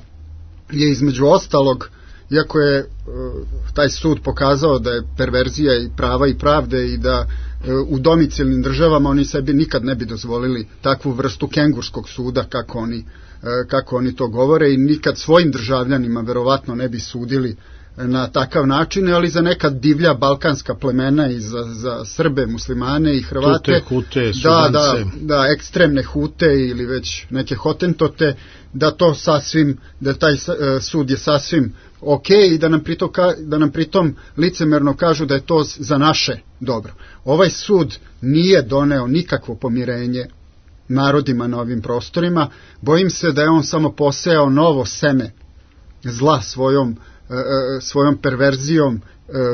je između ostalog, iako je e, taj sud pokazao da je perverzija i prava i pravde i da e, u domicilnim državama oni sebi nikad ne bi dozvolili takvu vrstu kengurskog suda kako oni, e, kako oni to govore, i nikad svojim državljanima verovatno ne bi sudili na takav način, ali za neka divlja balkanska plemena i za, za Srbe, muslimane i Hrvate, Tute, hute, da, da, da, ekstremne hute ili već neke hotentote, da to sasvim, da taj sud je sasvim ok i da nam, pritom, da nam pritom licemerno kažu da je to za naše dobro. Ovaj sud nije doneo nikakvo pomirenje narodima na ovim prostorima. Bojim se da je on samo posejao novo seme zla svojom svojom perverzijom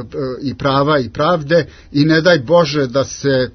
i prava i pravde, i ne daj Bože da se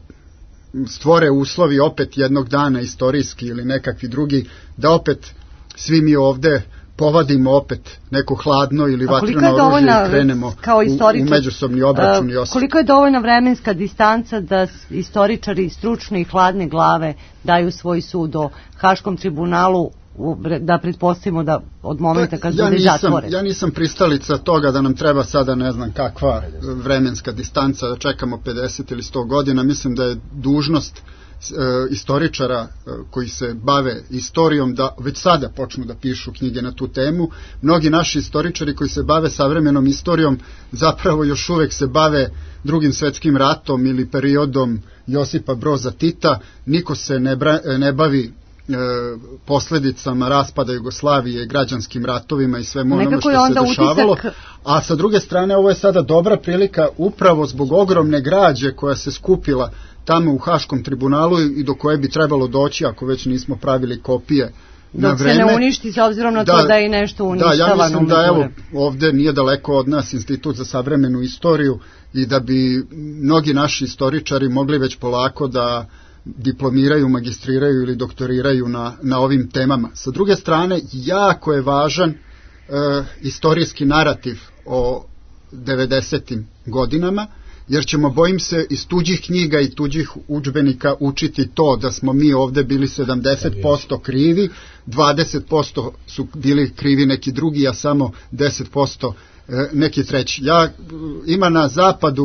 stvore uslovi opet jednog dana istorijski ili nekakvi drugi, da opet svi mi ovde povadimo opet neko hladno ili vatreno oružje i krenemo kao u, u međusobni obračun i osvrt. Koliko je dovoljna vremenska distanca da istoričari stručne i hladne glave daju svoj sud o Haškom tribunalu, da pretpostavimo da od momenta kad ja bude zatvoren? Ja nisam pristalica toga da nam treba sada ne znam kakva vremenska distanca, da čekamo pedeset ili sto godina. Mislim da je dužnost e, istoričara e, koji se bave istorijom da već sada počnu da pišu knjige na tu temu. Mnogi naši istoričari koji se bave savremenom istorijom zapravo još uvek se bave Drugim svetskim ratom ili periodom Josipa Broza Tita. Niko se ne, bra, ne bavi E, posledicama raspada Jugoslavije, građanskim ratovima i svemu onome što se dešavalo. Utisak... A sa druge strane, ovo je sada dobra prilika upravo zbog ogromne građe koja se skupila tamo u Haškom tribunalu i do koje bi trebalo doći ako već nismo pravili kopije na dok vreme. Se ne uništi s obzirom na da, to da je nešto uništavano. Da, ja mislim da evo, ovde nije daleko od nas Institut za savremenu istoriju i da bi mnogi naši istoričari mogli već polako da diplomiraju, magistriraju ili doktoriraju na, na ovim temama. Sa druge strane, jako je važan e, istorijski narativ o devedesetim godinama, jer ćemo, bojim se, iz tuđih knjiga i tuđih udžbenika učiti to da smo mi ovde bili sedamdeset posto krivi, dvadeset posto su bili krivi neki drugi, a samo deset posto e, neki treći. Ja, ima na zapadu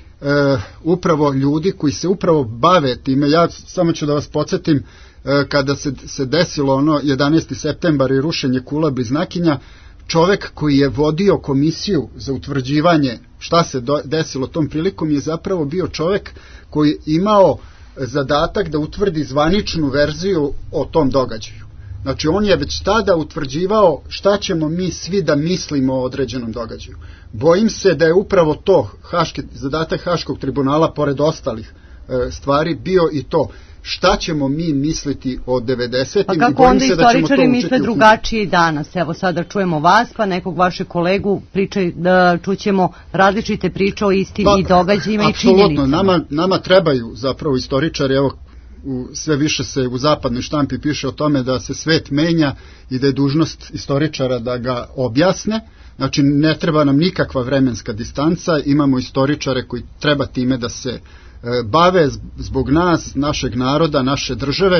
E, upravo ljudi koji se upravo bave time. Ja samo ću da vas podsjetim, e, kada se, se desilo ono jedanaesti septembar i rušenje kula Bliznakinja, čovek koji je vodio komisiju za utvrđivanje šta se do, desilo tom prilikom je zapravo bio čovek koji imao zadatak da utvrdi zvaničnu verziju o tom događaju. Znači, on je već tada utvrđivao šta ćemo mi svi da mislimo o određenom događaju. Bojim se da je upravo to haški, zadatak Haškog tribunala, pored ostalih e, stvari, bio i to šta ćemo mi misliti o devedesetim. Pa kako onda istoričari misle drugačije i danas? Evo sada čujemo vas, pa nekog vašeg kolegu pričaj, da čućemo različite priče o istim pa, i događajima i činjenicama. Apsolutno, nama, nama trebaju zapravo istoričari, evo, u, sve više se u zapadnoj štampi piše o tome da se svet menja i da je dužnost istoričara da ga objasne. Znači, ne treba nam nikakva vremenska distanca, imamo istoričare koji treba time da se e, bave zbog nas, našeg naroda, naše države. E,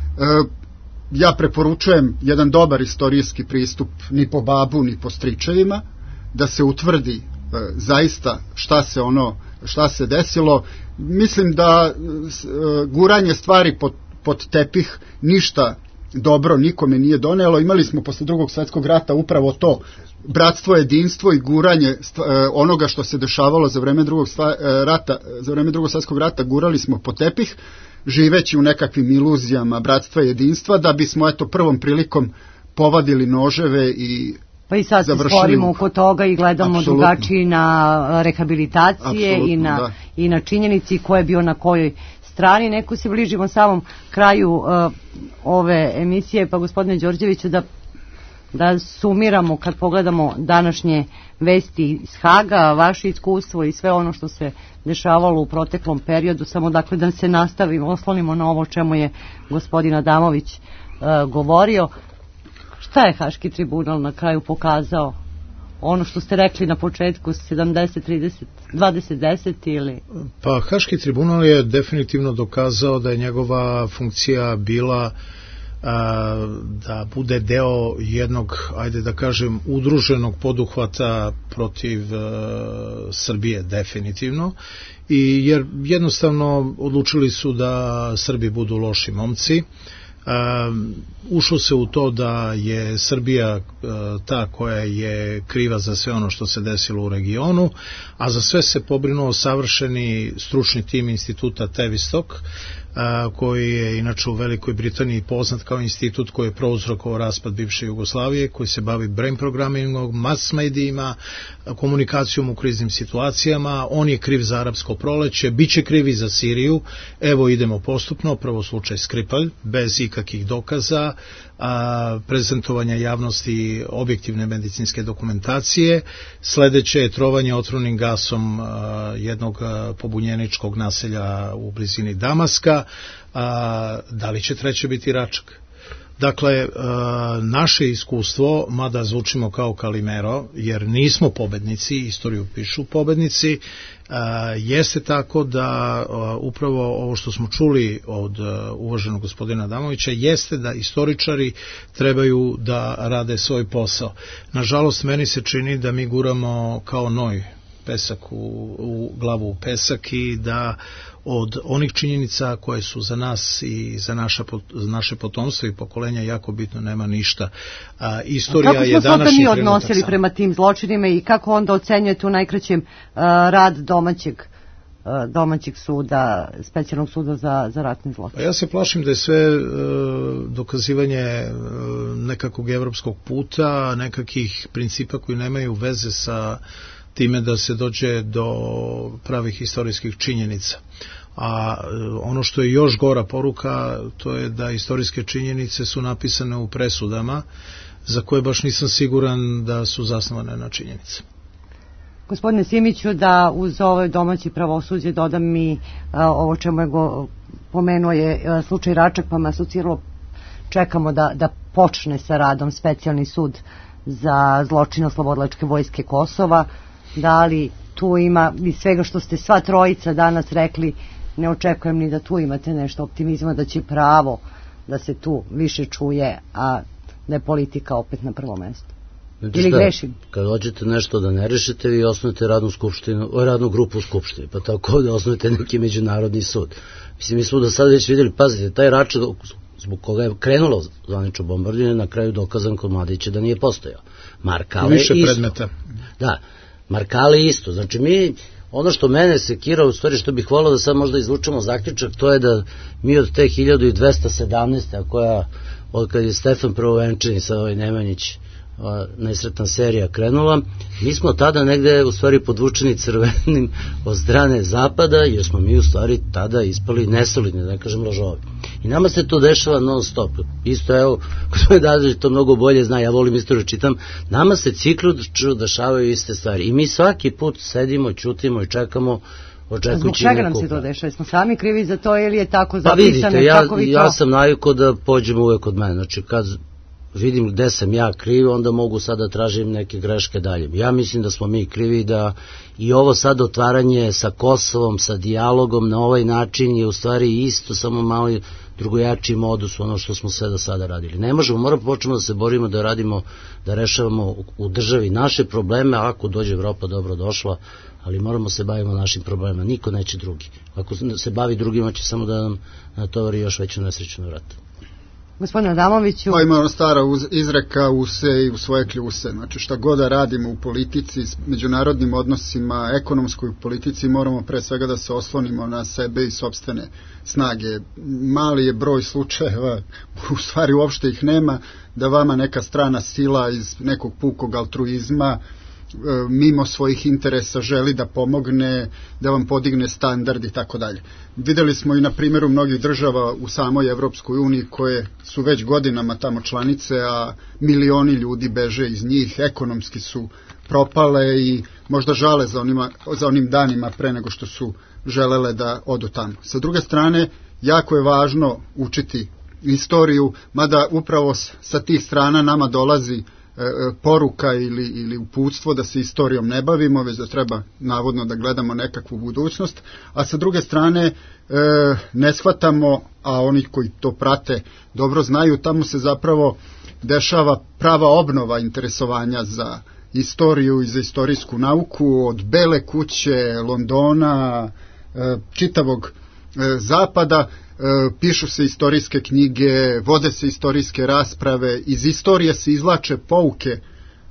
ja preporučujem jedan dobar istorijski pristup, ni po babu, ni po stričevima, da se utvrdi e, zaista šta se ono, šta se desilo. Mislim da e, guranje stvari pod, pod tepih ništa dobro nikome nije donelo. Imali smo posle Drugog svjetskog rata upravo to, bratstvo, jedinstvo i guranje onoga što se dešavalo za vreme Drugog rata, za vreme Drugog svjetskog rata gurali smo po tepih, živeći u nekakvim iluzijama bratstva i jedinstva, da bismo eto prvom prilikom povadili noževe i pa i sad se stvorimo oko toga i gledamo apsolutno drugačiji na rehabilitacije apsolutno, i na, da. i na činjenici ko je bio na kojoj strani. Neko se bližimo samom kraju uh, ove emisije, pa gospodine Đorđeviću, da da sumiramo kad pogledamo današnje vesti iz Haga, vaše iskustvo i sve ono što se dešavalo u proteklom periodu, samo dakle da se nastavimo, oslonimo na ovo čemu je gospodin Adamović uh, govorio. Šta je Haški tribunal na kraju pokazao? Ono što ste rekli na početku, sedamdeset trideset, dvadeset deset ili... Pa Haški tribunal je definitivno dokazao da je njegova funkcija bila a, da bude deo jednog, ajde da kažem, udruženog poduhvata protiv a, Srbije, definitivno, i jer jednostavno odlučili su da Srbi budu loši momci. Um, ušlo se u to da je Srbija uh, ta koja je kriva za sve ono što se desilo u regionu, a za sve se pobrinuo savršeni stručni tim instituta Tavistock, uh, koji je inače u Velikoj Britaniji poznat kao institut koji je prouzrokovao raspad bivše Jugoslavije, koji se bavi brain programmingom, mass medijima, komunikacijom u kriznim situacijama. On je kriv za arapsko proleće, bit će kriv i za Siriju. Evo idemo postupno, prvo slučaj Skripalj, bez ikakvih dokaza, a, prezentovanja javnosti objektivne medicinske dokumentacije. Sledeće je trovanje otrovnim gasom a, jednog a, pobunjeničkog naselja u blizini Damaska. A, da li će treće biti Račak? Dakle, naše iskustvo, mada zvučimo kao Kalimero, jer nismo pobednici, istoriju pišu pobednici, jeste tako da upravo ovo što smo čuli od uvaženog gospodina Adamovića jeste da istoričari trebaju da rade svoj posao. Nažalost, meni se čini da mi guramo kao noj pesak u, u glavu u pesak i da od onih činjenica koje su za nas i za, naša, za naše potomstvo i pokolenja jako bitno nema ništa. A, istorija kako je današnji trenutak. Kako smo se mi odnosili sam. prema tim zločinima i kako onda ocenjujete u najkraćem uh, rad domaćeg uh, domaćeg suda, specijalnog suda za, za ratni zločin? Ja se plašim da je sve uh, dokazivanje uh, nekakvog evropskog puta, nekakvih principa koji nemaju veze sa time da se dođe do pravih istorijskih činjenica. A ono što je još gora poruka, to je da istorijske činjenice su napisane u presudama, za koje baš nisam siguran da su zasnovane na činjenice. Gospodine Simiću, da uz ovo domaći pravosuđe dodam mi a, ovo čemu je go, pomenuo je a, slučaj Račak, pa me asociralo, čekamo da, da počne sa radom specijalni sud za zločine oslobodilačke vojske Kosova. Da li tu ima, iz svega što ste sva trojica danas rekli, ne očekujem ni da tu imate nešto optimizma da će pravo da se tu više čuje, a da je politika opet na prvom mestu. Znači ili šta, grešim? Kad hoćete nešto da ne rešite, vi osnujete radnu, skupštinu, radnu grupu u skupštini, pa tako da osnujete neki međunarodni sud. Mislim, mi smo da sad već vidjeli, pazite, taj Račak zbog koga je krenulo zvanično bombardovanje, na kraju dokazan kod Mladića da nije postojao. Markale više isto. Predmeta. Da, Markale isto. Znači mi, ono što mene sekira, u stvari što bih volao da sad možda izvučemo zaključak, to je da mi od te hiljadu dvesta sedamnaeste. a koja, od kad je Stefan Prvovenčani sa ovaj Nemanjić, nesretna serija krenula, mi smo tada negde u stvari podvučeni crvenim od strane zapada, jer smo mi u stvari tada ispali nesolidni, da ne kažem lažovi. I nama se to dešava non stop. Isto, evo, gospodin Dadžić to mnogo bolje zna, ja volim istoriju čitam, nama se ciklično dešavaju iste stvari. I mi svaki put sedimo, ćutimo i čekamo. Zbog čega nam se to dešava? Smo sami krivi za to ili je tako zapisano? Pa vidite, ja, vi ja sam navikao da pođemo uvek od mene. Znači, kad vidim gde sam ja kriv, onda mogu sad da tražim neke greške dalje. Ja mislim da smo mi krivi, da i ovo sad otvaranje sa Kosovom, sa dijalogom na ovaj način je u stvari isto, samo malo drugojačiji modus ono što smo sve do sada radili. Ne možemo, moramo počnemo da se borimo, da radimo, da rešavamo u državi naše probleme, a ako dođe Evropa, dobro došla, ali moramo se bavimo našim problemima, niko neće drugi. Ako se bavi drugima, će samo da nam natovari još veću nesreću na vratu. Gospodine Adamoviću... Pa ima ona stara izreka use i u svoje kljuse. Znači šta god da radimo u politici, s međunarodnim odnosima, ekonomskoj politici, moramo pre svega da se oslonimo na sebe i sopstvene snage. Mali je broj slučajeva, u stvari uopšte ih nema, da vama neka strana sila iz nekog pukog altruizma mimo svojih interesa želi da pomogne, da vam podigne standard i tako dalje. Videli smo i na primjeru mnogih država u samoj Evropskoj uniji koje su već godinama tamo članice, a milioni ljudi beže iz njih, ekonomski su propale i možda žale za, onima, za onim danima pre nego što su želele da odu tamo. Sa druge strane, jako je važno učiti istoriju, mada upravo sa tih strana nama dolazi poruka ili, ili uputstvo da se istorijom ne bavimo, već da treba navodno da gledamo nekakvu budućnost, a sa druge strane e, ne shvatamo, a oni koji to prate dobro znaju, tamo se zapravo dešava prava obnova interesovanja za istoriju i za istorijsku nauku, od Bele kuće, Londona, e, čitavog e, zapada. Pišu se istorijske knjige, vode se istorijske rasprave, iz istorije se izvlače pouke e,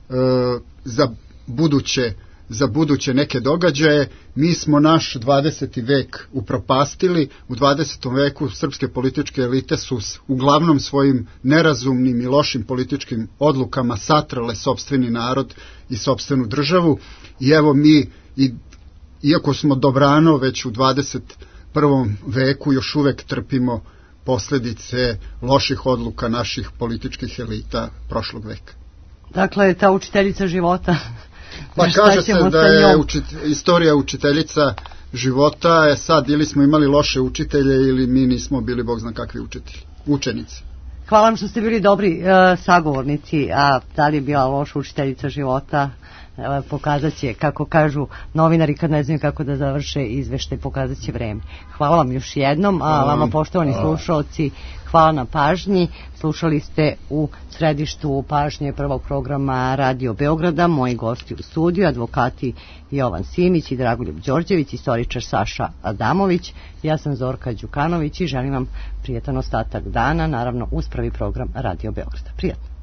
za buduće, za buduće neke događaje. Mi smo naš dvadeseti vek upropastili. U dvadesetom veku srpske političke elite su uglavnom svojim nerazumnim i lošim političkim odlukama satrale sopstveni narod i sopstvenu državu. I evo mi, i, iako smo dobrano već u dvadesetom prvom veku, još uvek trpimo posljedice loših odluka naših političkih elita prošlog veka. Dakle, ta učiteljica života. Pa kaže se da je učit, istorija učiteljica života, je sad ili smo imali loše učitelje ili mi nismo bili bog zna kakvi učitelji, učenici. Hvala vam što ste bili dobri uh, sagovornici, a da li je bila loša učiteljica života, pokazat će, kako kažu novinari kad ne znaju kako da završe izveštaj, pokazat će vreme. Hvala vam još jednom, a vama poštovani slušalci, hvala na pažnji. Slušali ste u središtu pažnje prvog programa Radio Beograda, moji gosti u studiju, advokati Jovan Simić i Dragoljub Đorđević, istoričar Saša Adamović. Ja sam Zorka Đukanović i želim vam prijetan ostatak dana, naravno uz prvi program Radio Beograda. Prijatno.